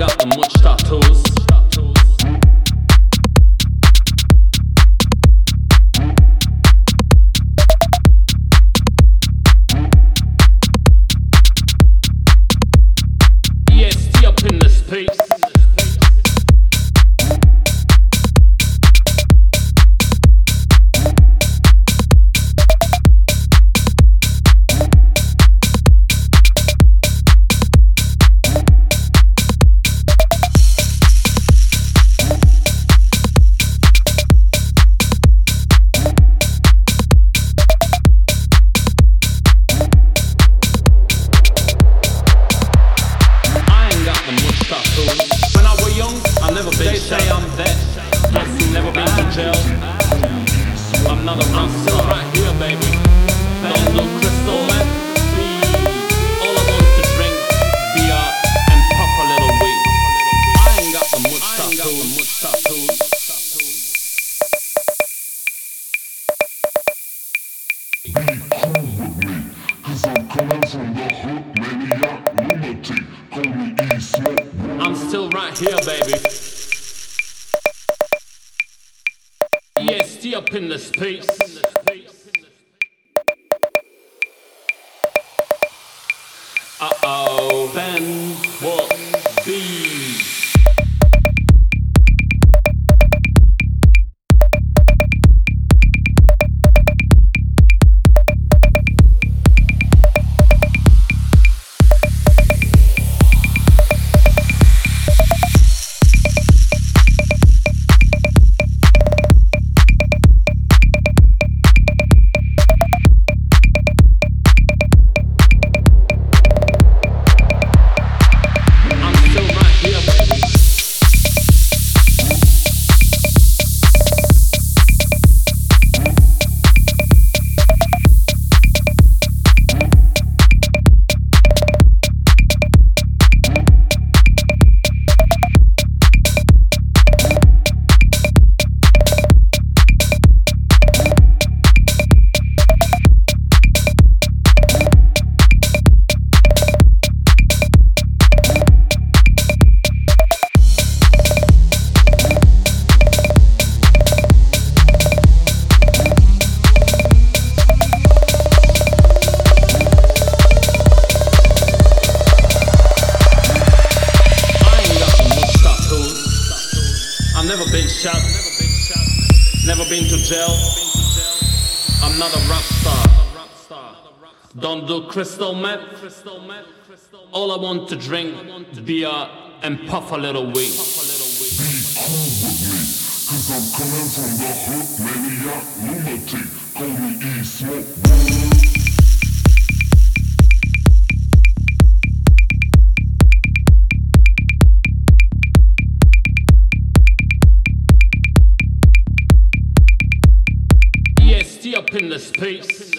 got the much tattoos. EST up in the space. When I was young, I never been. They say I'm dead. Yes, never been to jail. I'm not a rock star right here, baby. Don't look crystal, man. All I want to drink beer and puff a little weed. I ain't got the much tattoos. Be cool with me, 'cause I'm coming from the hood, maniac, lunatic. Call me E-Smoke. I'm still right here, baby. EST up in the space. Uh-oh, then what be? I've never been shot, never been to jail. I'm not a rap star. Don't do crystal meth. All I want to drink beer and puff a little weed. Be cool with me, 'cause I'm coming from the hood, maniac, lunatic. Call me E-Smoke. Up in the space.